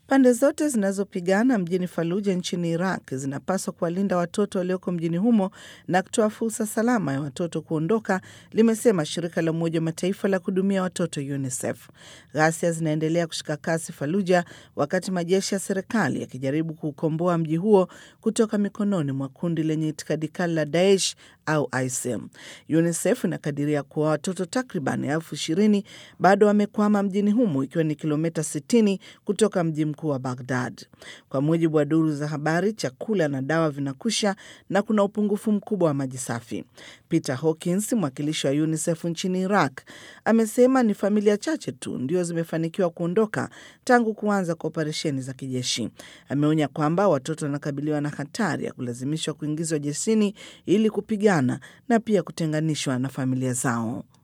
Pande zote zinazopigana mjini Fallujah nchini Iraq zinapaswa kuwalinda watoto walioko mjini humo na kutoa fursa salama ya watoto kuondoka, limesema shirika la Umoja wa Mataifa la kuhudumia watoto UNICEF. Ghasia zinaendelea kushika kasi Fallujah wakati majeshi ya serikali yakijaribu kuukomboa mji huo kutoka mikononi mwa kundi lenye itikadi kali la Daesh au ISIL. UNICEF inakadiria kuwa watoto takriban 20,000 bado wamekwama mjini humo, ikiwa ni kilomita 60 kutoka mji mkuu wa Baghdad. Kwa mujibu wa duru za habari, chakula na dawa vinakwisha na kuna upungufu mkubwa wa maji safi. Peter Hawkins, mwakilishi wa UNICEF nchini Iraq, amesema ni familia chache tu ndio zimefanikiwa kuondoka tangu kuanza kwa operesheni za kijeshi. Ameonya kwamba watoto wanakabiliwa na hatari ya kulazimishwa kuingizwa jeshini ili kupigana na pia kutenganishwa na familia zao.